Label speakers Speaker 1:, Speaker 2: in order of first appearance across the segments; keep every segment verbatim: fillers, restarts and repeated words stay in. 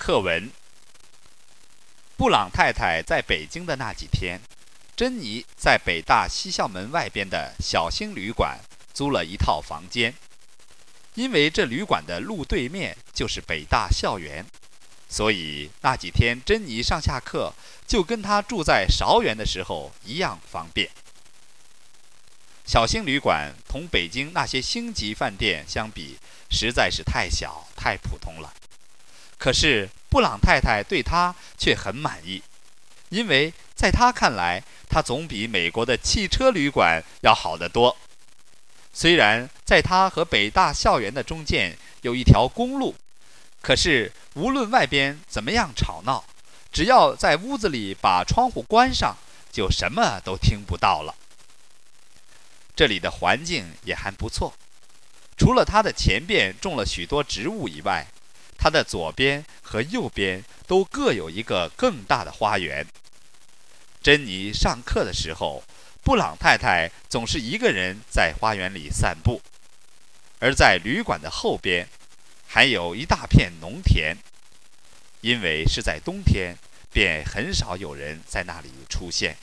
Speaker 1: 课文。布朗太太在北京的那几天，珍妮在北大西校门外边的小星旅馆租了一套房间。因为这旅馆的路对面就是北大校园，所以那几天珍妮上下课就跟她住在韶园的时候一样方便。小星旅馆同北京那些星级饭店相比，实在是太小太普通了。可是布朗太太对他却很满意，因为在他看来，他总比美国的汽车旅馆要好得多。虽然在他和北大校园的中间有一条公路，可是无论外边怎么样吵闹，只要在屋子里把窗户关上，就什么都听不到了。这里的环境也还不错，除了它的前边种了许多植物以外，它的左边和右边都各有一个更大的花园。珍妮上课的时候，布朗太太总是一个人在花园里散步，而在旅馆的后边还有一大片农田，因为是在冬天，便很少有人在那里出现。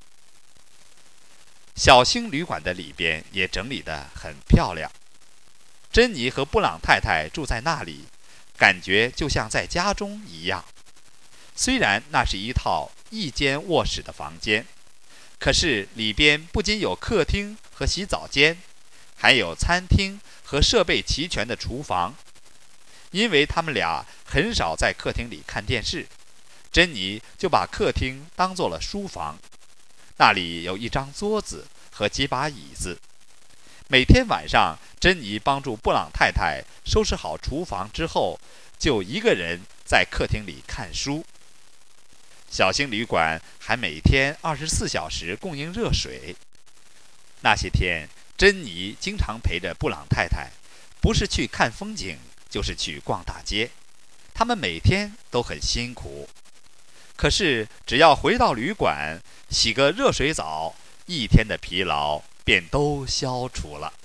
Speaker 1: 小星旅馆的里边也整理得很漂亮，珍妮和布朗太太住在那里，感觉就像在家中一样。虽然那是一套一间卧室的房间，可是里边不仅有客厅和洗澡间，还有餐厅和设备齐全的厨房。因为他们俩很少在客厅里看电视，珍妮就把客厅当做了书房，那里有一张桌子和几把椅子。每天晚上，珍妮帮助布朗太太收拾好厨房之后，就一个人在客厅里看书。小星旅馆还每天二十四小时供应热水。那些天，珍妮经常陪着布朗太太，不是去看风景，就是去逛大街。他们每天都很辛苦，可是只要回到旅馆，洗个热水澡，一天的疲劳便都消除了。